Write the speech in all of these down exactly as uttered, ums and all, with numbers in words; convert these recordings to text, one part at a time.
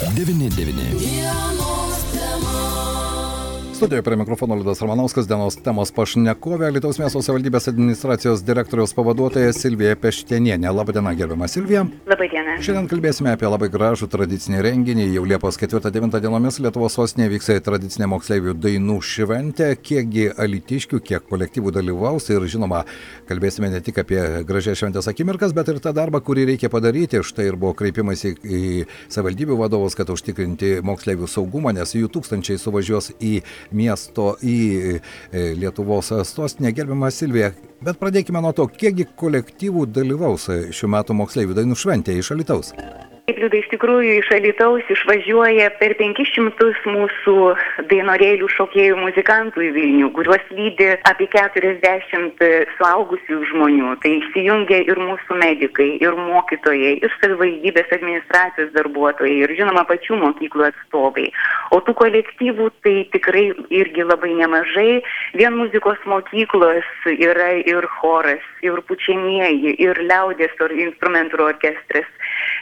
devyni devyni. Studijoje prie mikrofono Liudas Ramanauskas, dienos temos pašnekovė, Alytaus miesto savivaldybės administracijos direktoriaus pavaduotoja Silvija Peštenienė. Labadiena, gerbiama Silvija. Labadiena. Šiandien kalbėsime apie labai gražų tradicinį renginį. Jau Liepos ketvirtą devintą dienomis Lietuvos sostinėje vyks tradicinė moksleivių dainų šventė. Kiekgi alytiškių, kiek kolektyvų dalyvaus ir žinoma, kalbėsime ne tik apie gražias šventės akimirkas, bet ir tą darbą, kurį reikia padaryti. Štai ir buvo kreipimas į, į savivaldybių vadovus, kad užtikrinti moksleivių saugumą, nes jų tūkstančiai suvažiuos į miesto, į Lietuvos sostinę. Gerbiama Silvija, bet pradėkime nuo to, kiekgi kolektyvų dalyvaus šių metų moksleivių dainų šventėje iš Alytaus? Taip, Liudai, iš tikrųjų iš Alytaus išvažiuoja per penkis šimtus mūsų dainorėlių šokėjų muzikantų į Vilnių, kuriuos lydi apie keturiasdešimt suaugusių žmonių. Tai įsijungia ir mūsų medikai, ir mokytojai, ir savivaldybės administracijos darbuotojai, ir žinoma pačių mokyklų atstovai. O tų kolektyvų tai tikrai irgi labai nemažai. Vien muzikos mokyklos yra ir choras, ir pučiamieji, ir liaudies instrumentų orkestras,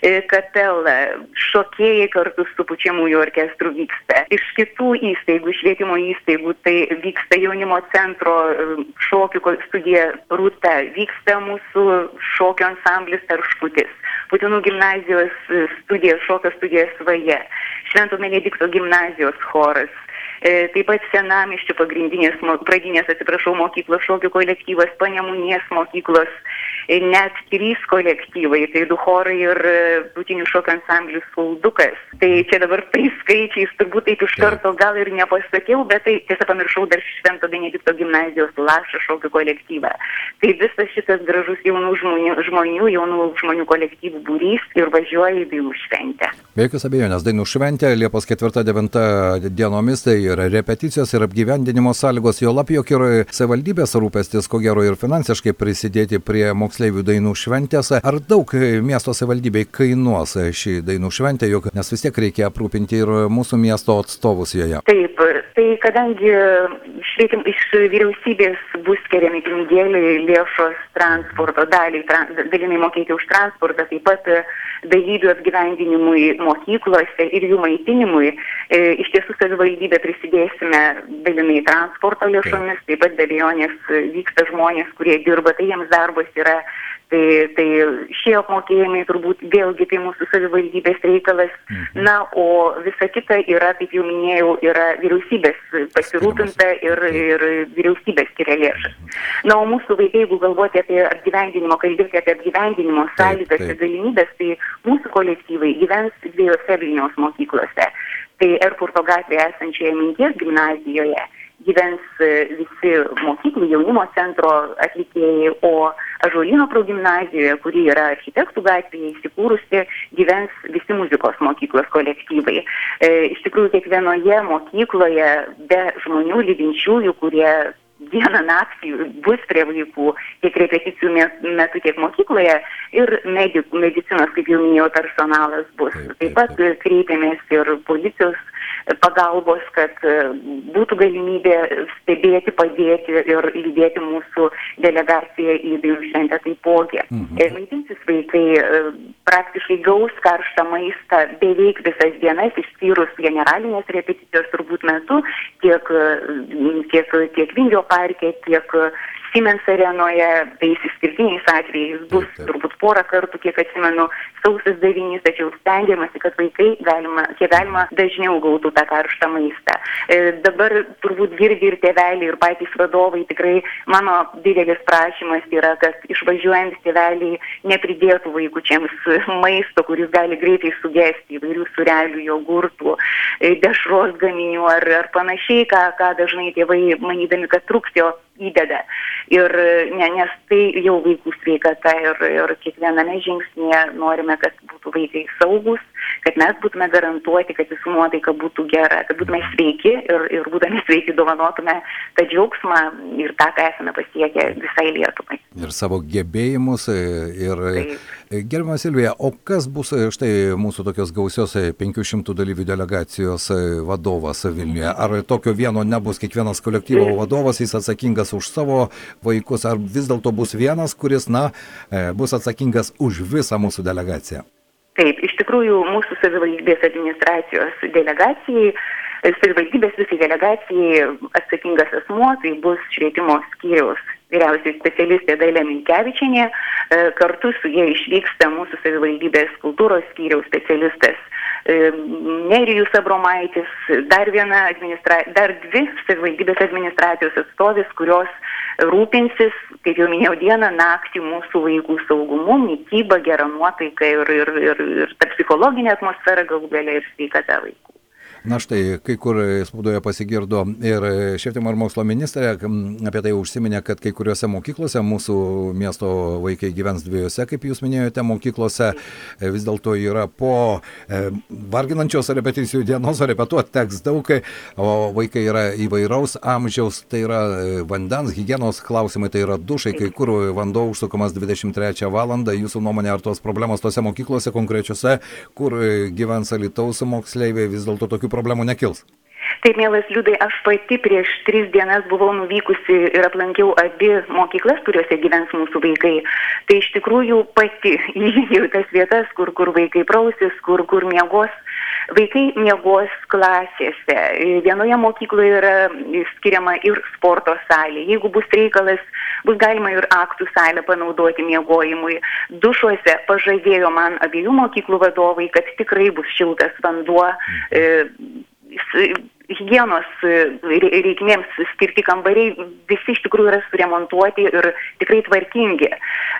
kapela, šokėjai kartu su pučiamųjų orkestru vyksta. Iš kitų įstaigų, švietimo įstaigų, tai vyksta jaunimo centro šokių studija Rūta, vyksta mūsų šokio ansamblis Tarškutis, Putinų gimnazijos studija, šokio studija Svaja, Švento Benedikto gimnazijos choras. Taip pat Senamiesčio pagrindinės, pradinės, atsiprašau, mokyklos šokių kolektyvas, Panemunės mokyklos, net trys kolektyvai, tai du chorai ir Putinių šokio ansamblis Fuldukas. Tai čia dabar tai skaičiais turbūt taip iš karto gal ir nepasakiau, bet tai tiesa pamiršau dar Švento Benedikto gimnazijos Lašą šokių kolektyvą. Tai visas šitas gražus jaunų žmonių, žmonių, jaunų žmonių kolektyvų būrys ir važiuoja į dainų šventę. Be jokios abejonės, dainų šventė Liepos ketvirtą devintą dienomis, tai yra repeticijos ir apgyvendinimo sąlygos, jo lab, jog ir savivaldybės rūpestis, ko gero ir finansiškai prisidėti prie moksleivių dainų šventės. Ar daug miesto savivaldybei kainuos šį dainų šventę, juk nes vis tiek reikia aprūpinti ir mūsų miesto atstovus joje? Taip, tai kadangi švietim, iš vyriausybės bus skiriami pinigėliai, lėšos transporto daliai, trans, dalinai mokėti už transportą, taip pat dalyvių apgyvendinimui mokyklose ir jų maitinimui, e, iš tiesų savivaldybė prisidėsime dalinai transporto lėšomis, taip pat be abejonės vyksta žmonės, kurie dirba, tai jiems darbas yra. Tai, tai šie apmokėjimai turbūt vėlgi tai mūsų savivaldybės reikalas. Mhm. Na, o visa kita yra, kaip jau minėjau, yra vyriausybės pasirūpinta ir, ir vyriausybės skiria lėšas. Na, o mūsų vaikai, jeigu galvoti apie apgyvendinimo, kalbėti apie apgyvendinimo sąlygas ir galimybės, tai mūsų kolektyvai gyvens dviejose Vilniaus mokyklose. Tai Erfurto gatvėje esančioje Minties gimnazijoje gyvens visi mokyklų jaunimo centro atlikėjai, o Ąžuolyno progimnazijoje, kuri yra architektų gatvėje įsikūrusi, gyvens visi muzikos mokyklos kolektyvai. E, iš tikrųjų, kiekvienoje mokykloje be žmonių lydinčiųjų, kurie dieną naktį bus prie vaikų tiek repeticijų metu, tiek mokykloje, ir medikų, medicinos, kaip jau minėjau, personalas bus. Taip pat kreipiamės ir policijos pagalbos, kad būtų galimybė stebėti, padėti ir lydėti mūsų delegaciją į dainų šventę taipogi. Mhm. Maitinsis vaikai praktiškai gaus karštą maistą beveik visas dienas, išskyrus generalinės repeticijos turbūt metu, tiek, tiek, tiek Vingio parke, tiek Siemens arenoje, tai išskirtiniais atvejais bus turbūt porą kartų, kiek atsimenu, sausas devynis, tačiau stengiamasi, kad vaikai galima, kiek galima dažniau gautų tą karštą maistą. E, dabar turbūt girdi ir tėveliai, ir patys vadovai, tikrai mano didelis prašymas yra, kad išvažiuojant tėveliai nepridėtų vaikučiams maisto, kuris gali greitai sugesti, įvairių sūrelių, jogurtų, dešros gaminių ar, ar panašiai, ką, ką dažnai tėvai manydami, kad trūkstėjo įdeda. Ir ne, nes tai jau vaikų sveikata ir, ir kiekviename žingsnėje norime, kad būtų vaikai saugus, kad mes būtume garantuoti, kad visų nuotaika būtų gera, kad būtume sveiki ir, ir būdami sveiki dovanotume tą džiaugsmą ir tą, ką esame pasiekę visai Lietuvai. Ir savo gebėjimus. Ir gerbiama Silvija, o kas bus štai mūsų tokios gausios penkių šimtų dalyvių delegacijos vadovas Vilniuje? Ar tokio vieno nebus kiekvienas kolektyvo vadovas, jis atsakingas už savo vaikus, ar vis dėlto bus vienas, kuris, na, bus atsakingas už visą mūsų delegaciją? Taip, iš tikrųjų mūsų savivaldybės administracijos delegacijai, savivaldybės visai delegacijai atsakingas asmuo, tai bus švietimo skyriaus vyriausiai specialistė Dalia Minkevičienė, kartu su jie išvyksta mūsų savivaldybės kultūros skyriaus specialistas Nerijus Abromaitis, dar viena administra... dar dvi savivaldybės administracijos atstovės, kurios rūpinsis, kaip jau minėjau, dieną, naktį mūsų vaikų saugumu, mityba, gera nuotaika ir, ir, ir, ir ta psichologinė atmosfera galų gale ir sveikata vaikų. Na štai, kai kur spaudoje pasigirdo ir švietimo ir mokslo ministrė apie tai užsiminė, kad kai kuriuose mokyklose mūsų miesto vaikai gyvens dviejose, kaip jūs minėjote, mokyklose vis dėlto yra po varginančios repeticijų dienos, o repetuoti teks daug, o vaikai yra įvairaus amžiaus, tai yra vandens, higienos klausimai, tai yra dušai, kai kur vanduo užsukamas dvidešimt trečią valandą. Jūsų nuomonė, ar tos problemos tose mokyklose konkrečiose, kur gyvens Alytaus moksleiviai, vis dėlto tokių problemų nekils? Taip, mielas Liudai, aš pati prieš tris dienas buvau nuvykusi ir aplankiau abi mokyklas, kuriuose gyvens mūsų vaikai. Tai iš tikrųjų pati įžengėjau tas vietas, kur, kur vaikai prausis, kur, kur miegos. Vaikai miegos klasėse. Vienoje mokykloje yra skiriama ir sporto salė. Jeigu bus reikalas, bus galima ir aktų salę panaudoti miegojimui. Dušuose pažadėjo man abiejų mokyklų vadovai, kad tikrai bus šiltas vanduo. E, higienos reikmėms skirti kambariai visi iš tikrųjų yra suremontuoti ir tikrai tvarkingi.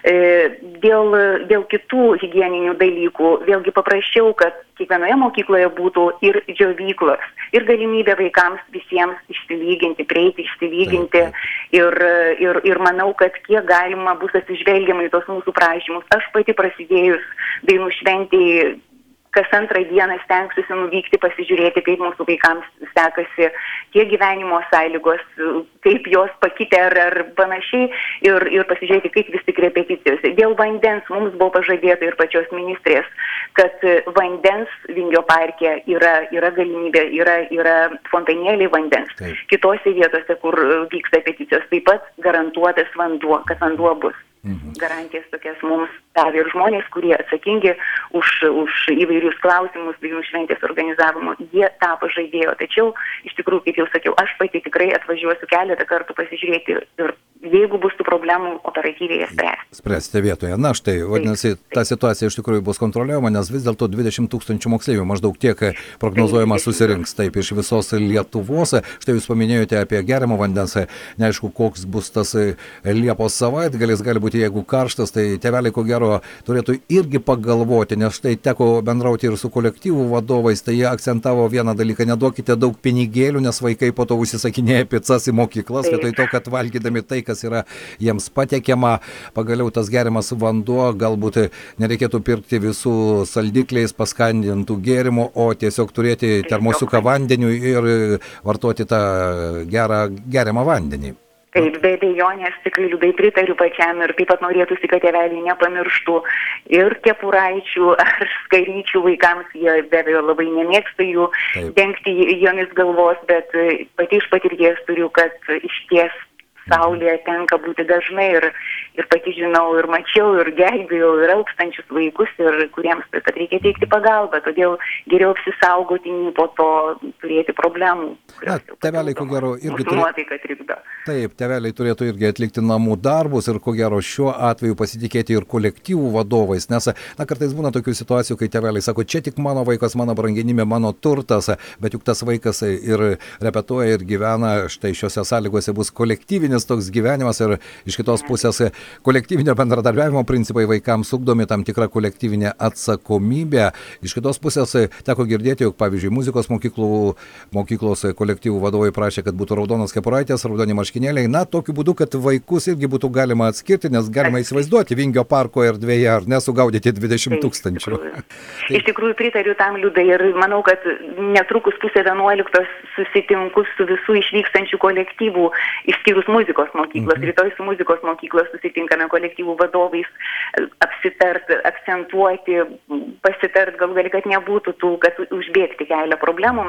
Dėl, dėl kitų higieninių dalykų vėlgi paprašiau, kad kiekvienoje mokykloje būtų ir džiovyklos, ir galimybė vaikams visiems išsilyginti, prieiti, išsilyginti. Ir, ir, ir manau, kad kiek galima bus atsižvelgiama į tos mūsų prašymus. Aš pati prasidėjus dainų šventėj kas antrą dieną stengsiuosi nuvykti, pasižiūrėti, kaip mūsų vaikams sekasi tie gyvenimo sąlygos, kaip jos pakitė ar, ar panašiai, ir, ir pasižiūrėti, kaip vis tik repeticijose. Dėl vandens mums buvo pažadėta ir pačios ministrės, kad vandens Vingio parke yra, yra galimybė, yra, yra fontanėliai vandens. Taip. Kitose vietose, kur vyksta peticijos, taip pat garantuotas vanduo, kad vanduo bus. Mhm. Garantijas tokias mums davė ir žmonės, kurie atsakingi už, už įvairius klausimus dainų šventės organizavimo, jie tą pažadėjo. Tačiau, iš tikrųjų, kaip jau sakiau, aš pati tikrai atvažiuosiu keletą kartų pasižiūrėti ir jeigu bus tų problemų, operatyviai jas spręsti. Spręsite vietoje. Na štai, vadinasi, taip, taip. Ta situacija iš tikrųjų bus kontroliuojama, nes vis dėlto dvidešimt tūkstančių moksleivių maždaug tiek prognozuojama susirinks taip iš visos Lietuvos. Štai jūs paminėjote apie geriamo vandens, neaišku, koks bus tas Liepos savaitgalis, gali būti, jeigu karštas, tai tėveliai ko gero turėtų irgi pagalvoti, nes štai teko bendrauti ir su kolektyvų vadovais, tai jie akcentavo vieną dalyką, neduokite daug pinigėlių, nes vaikai po to užsisakinėja picas į mokyklas, vietoj to, kad valgydami tai, kas yra jiems patiekiama, pagaliau tas geriamas vanduo, galbūt nereikėtų pirkti visų saldikliais paskandintų gėrimų, o tiesiog turėti termosiuką vandeniu ir vartoti tą gerą geriamą vandenį. Taip, be abejonės, tikrai liūdai pritariu pačiam ir taip pat norėtųsi, kad tėveliai nepamirštų ir kepuraičių ar skaryčių vaikams, jie be abejo labai nemėgsta jų taip. Dengti jomis galvos, bet pati iš patirties turiu, kad iš ties saulėje tenka būti dažnai ir, ir pati žinau ir mačiau ir gelbėjau ir alkstančius vaikus, ir kuriems taip pat reikia teikti pagalbą, todėl geriau apsisaugoti, nei po to turėti problemų. Na, tėveliai, ko gero, irgi turėtų. Taip, tėveliai turėtų irgi atlikti namų darbus ir ko gero šiuo atveju pasitikėti ir kolektyvų vadovais, nes na, kartais būna tokių situacijų, kai tėveliai sako, čia tik mano vaikas, mano brangenimė, mano turtas, bet juk tas vaikas ir repetuoja ir gyvena, štai šiuose sąlygose bus kolektyvinis toks gyvenimas ir iš kitos pusės kolektyvinio bendradarbiavimo principai vaikams ugdomi, tam tikra kolektyvinė atsakomybė. Iš kitos pusės teko girdėti, jog pavyzdžiui muzikos mokyklų, mokyklos kolektyvų vadovai prašė, kad būtų raudonos kepuraitės, raudoni marškinėliai. Na, tokiu būdu, kad vaikus irgi būtų galima atskirti, nes galima įsivaizduoti Vingio parko erdvėje ar nesugaudyti dvidešimt tūkstančių. Iš tikrųjų pritariu tam, Liudai, ir manau, kad netrukus pusė vienuoliktos susitinku su visų išvykstančių kolektyvų, išskyrus muzikos mokyklos. Mm-hmm. Rytoj su muzikos mokyklos susitinkame kolektyvų vadovais, apsitart, akcentuoti, pasitart, gal gali, kad nebūtų tų, kad užbėgti kelią problemoms.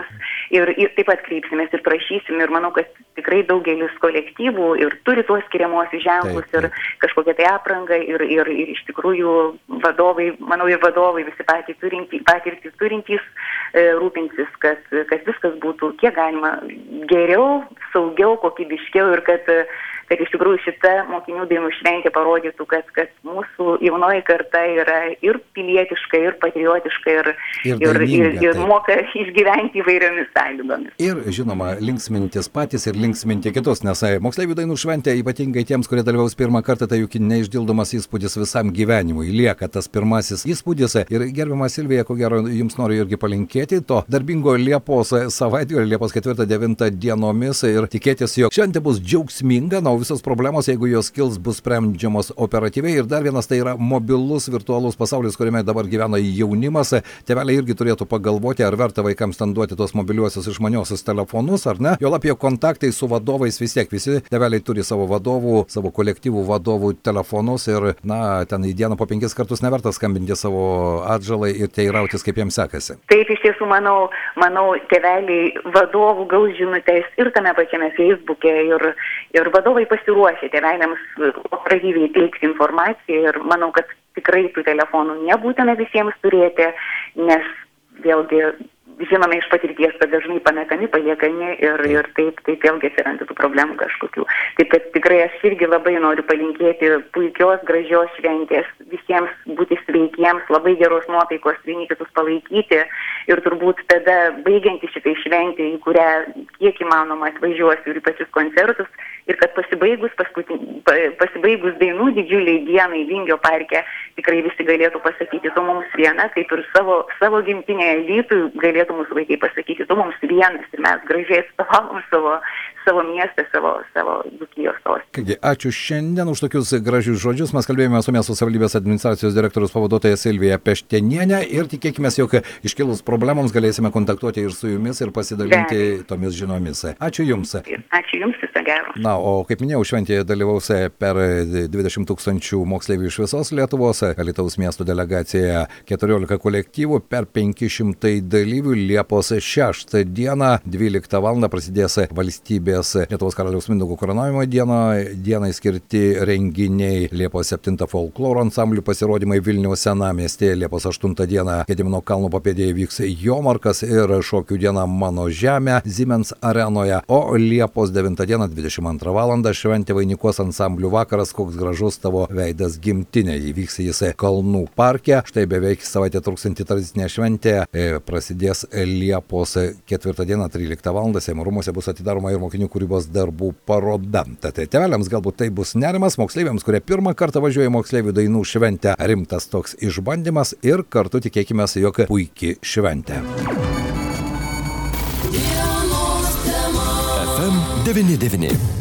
ir, ir taip pat kreipsimės ir prašysim ir manau, kad tikrai daugelis kolektyvų ir turi tuos skiriamuosius ženklus taip, taip. ir kažkokią tai aprangą ir, ir, ir iš tikrųjų vadovai, manau ir vadovai visi patys turintys, patirtys turintys e, rūpinsis, kad, kad viskas būtų kiek galima geriau, saugiau, kokybiškiau ir kad kad iš tikrųjų šita mokinių dainų šventė parodytų, kad, kad mūsų jaunoji karta yra ir pilietiška, ir patriotiška, ir, ir, ir, daininga, ir, ir moka išgyventi įvairiomis sąlygomis. Ir, žinoma, linksmintis patys ir linksminti kitus, nes moksleivių dainų šventė, ypatingai tiems, kurie dalyvaus pirmą kartą, tai juk neišdildomas įspūdis visam gyvenimui. Lieka tas pirmasis įspūdis. Ir gerbiama Silvija, ko gero, jums noriu irgi palinkėti to darbingo Liepos savaitgalio, Liepos ketvirtą devintą dienomis ir tikėtis, jog šventė bus džiaugsminga, na, visos problemos, jeigu jos kils, bus sprendžiamos operatyviai. Ir dar vienas tai yra mobilus virtualus pasaulis, kuriame dabar gyvena jaunimas. Tėveliai irgi turėtų pagalvoti, ar verta vaikams ten duoti tos mobiliuosius išmaniosius telefonus, ar ne. Jo apie kontaktai su vadovais vis tiek. Visi tėveliai turi savo vadovų, savo kolektyvų vadovų telefonus ir, na, ten į dieną po penkis kartus neverta skambinti savo atžalai ir teirautis, kaip jiems sekasi. Taip, iš tiesų, manau, manau tėveliai vadovų gaus žinutės ir tame pačiame Facebook'e ir, ir vadovai pasiruošę tėveliams operatyviai teikti informaciją ir manau, kad tikrai tų telefonų nebūtina visiems turėti, nes vėlgi žinome iš patirties, kad dažnai pametami, paliekami ir, ir taip, taip vėlgi atsiranda tų problemų kažkokių. Taip, kad tikrai aš irgi labai noriu palinkėti puikios, gražios šventės, visiems būti sveikiems, labai geros nuotaikos, vieni kitus palaikyti ir turbūt tada baigianti šitai šventė, į kurią kiek įmanoma atvažiuosiu ir į pačius koncertus ir kad pasibaigus, paskutin, pasibaigus dainų didžiuliai dienai Vingio parke tikrai visi galėtų pasakyti, tu mums viena, kaip ir savo, savo gimtinėje Alytui galėtų mūsų vaikai pasakyti, tu mums vienas ir mes gražiai atstovavom savo, savo miestą, savo, savo Dzūkijos sostą. Kągi, ačiū šiandien už tokius gražius žodžius. Mes kalbėjome su miesto savivaldybės administracijos direktoriaus pavaduotoja Silvija Peštenienė ir tikėkime, jog iškilus problemams galėsime kontaktuoti ir su jumis ir pasidalinti Be. tomis žinomis. Ačiū jums. Ačiū jums, viso gero. Na, o kaip minėjau, šventėje dalyvaus per dvidešimt tūkstančių moksleivių iš visos Lietuvos, Alytaus miesto delegacija keturiolika kolektyvų, per penki šimtai dalyvių. Liepos šeštą dieną dvyliktą valandą prasidės valstybės Lietuvos karaliaus Mindaugo karūnavimo dieno, dienai skirti renginiai. Liepos septintą folkloro ansamblių pasirodymai Vilniaus senamiestyje. Liepos aštuntą dieną Gedimino kalno papėdėje vyks jomarkas ir šokių diena Mano žemė Siemens arenoje. O Liepos devintą dieną dvidešimt antrą valandą šventė vainikuos ansamblių vakaras Koks gražus tavo veidas gimtinė. Įvyks jis Kalnų parke. Štai beveik savaitę truksianti tradicinė šventė prasidės Liepos ketvirtą dieną tryliktą valandą. Seimo rūmuose bus atidaroma ir mokinių kūrybos darbų paroda. Tad tėveliams galbūt tai bus nerimas, moksleiviams, kurie pirmą kartą važiuoja moksleivių dainų šventę, rimtas toks išbandymas ir kartu tikėkime, jog puikiai šventė. F M devyni devyni